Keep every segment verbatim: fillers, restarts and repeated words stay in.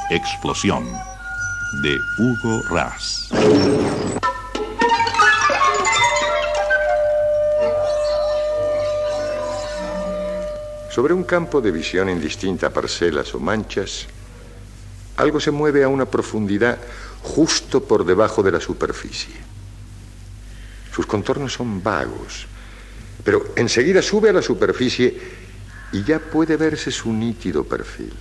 Explosión, de Hugo Ras. Sobre un campo de visión indistinta a parcelas o manchas, algo se mueve a una profundidad justo por debajo de la superficie. Sus contornos son vagos, pero enseguida sube a la superficie y ya puede verse su nítido perfil.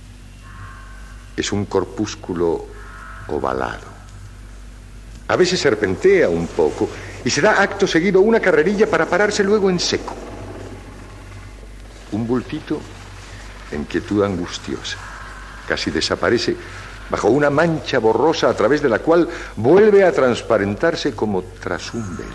Es un corpúsculo ovalado. A veces serpentea un poco y se da acto seguido una carrerilla para pararse luego en seco. Un bultito en quietud angustiosa. Casi desaparece bajo una mancha borrosa a través de la cual vuelve a transparentarse como tras un velo.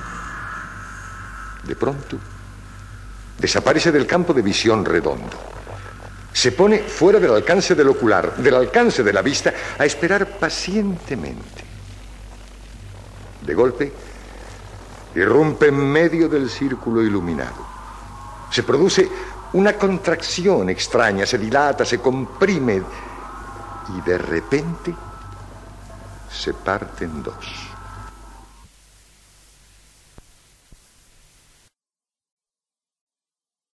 De pronto, desaparece del campo de visión redondo. Se pone fuera del alcance del ocular, del alcance de la vista, a esperar pacientemente. De golpe, irrumpe en medio del círculo iluminado. Se produce una contracción extraña, se dilata, se comprime y de repente se parte en dos.